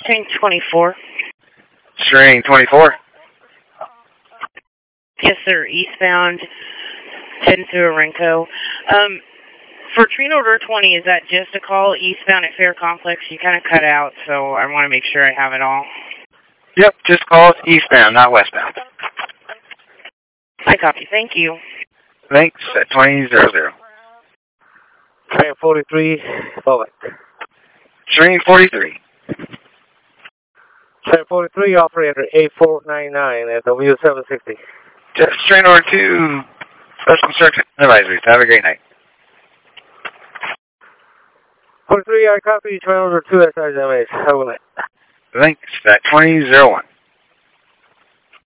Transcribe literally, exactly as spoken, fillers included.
Train twenty-four. Train twenty-four. Yes, sir. Eastbound, heading through Orenco. Um, for train order twenty, is that just a call eastbound at Fair Complex? You kind of cut out, so I want to make sure I have it all. Yep, just call us eastbound, not westbound. I copy. Thank you. Thanks at twenty zero zero. Train forty-three, Slovak. Train forty-three. Train forty-three, operator eight four nine nine at W seven sixty. Just train order two. Special instruction advisories. Have a great night. forty-three, I copy. Train order two, S I M H. Have a good night. Thanks at twenty zero one.